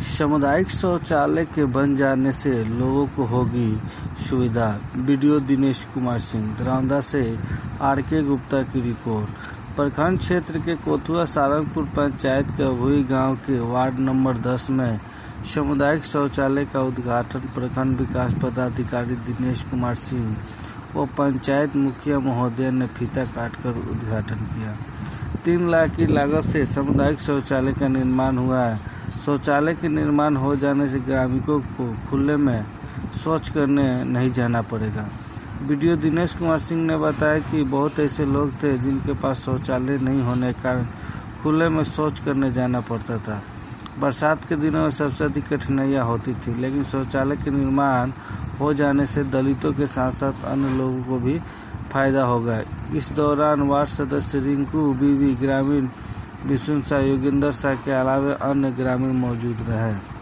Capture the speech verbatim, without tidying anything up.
सामुदायिक शौचालय के बन जाने से लोगों को होगी सुविधा। वीडियो दिनेश कुमार सिंह। दरौंदा से आर के गुप्ता की रिपोर्ट। प्रखंड क्षेत्र के कोथुआ सारंगपुर पंचायत के अभुई गांव के वार्ड नंबर दस में सामुदायिक शौचालय का उद्घाटन प्रखंड विकास पदाधिकारी दिनेश कुमार सिंह व पंचायत मुखिया महोदय ने फीता काटकर उद्घाटन किया। तीन लाख की लागत से सामुदायिक शौचालय का निर्माण हुआ है। शौचालय के निर्माण हो जाने से ग्रामीणों को खुले में शौच करने नहीं जाना पड़ेगा। वीडियो दिनेश कुमार सिंह ने बताया कि बहुत ऐसे लोग थे जिनके पास शौचालय नहीं होने के कारण खुले में शौच करने जाना पड़ता था। बरसात के दिनों में सबसे अधिक कठिनाइयाँ होती थी, लेकिन शौचालय के निर्माण हो जाने से दलितों के साथ साथ अन्य लोगों को भी फायदा होगा। इस दौरान वार्ड सदस्य रिंकू बीबी, ग्रामीण विष्णु शाह, योगेंद्र शाह के अलावा अन्य ग्रामीण मौजूद रहे।